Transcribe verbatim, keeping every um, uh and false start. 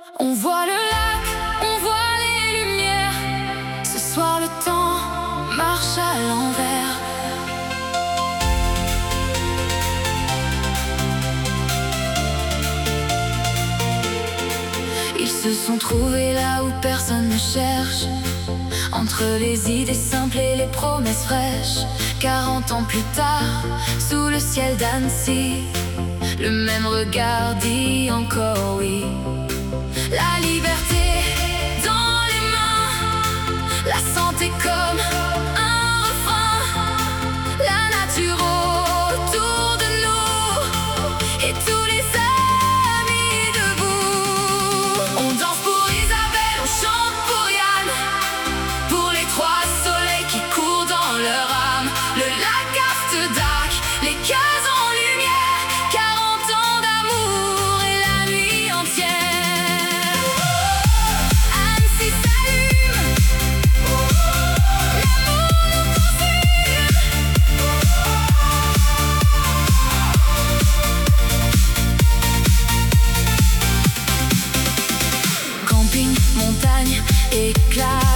On voit le lac, on voit les lumières. Ce soir le temps marche à l'envers. Ils se sont trouvés là où personne ne cherche, entre les idées simples et les promesses fraîches. Quarante ans plus tard, sous le ciel d'Annecy, le même regard dit encore oui. La liberté dans les mains, la santé comme un refrain, la nature autour de nous et tous les amis debout. On danse pour Isabelle, on chante pour Yann, pour les trois soleils qui courent dans leur âme. Le lac After Dark, les cases en lumière, quarante ans d'amour et la nuit entière. Annecy s'allume, l'amour nous consume. Camping, montagne, éclat,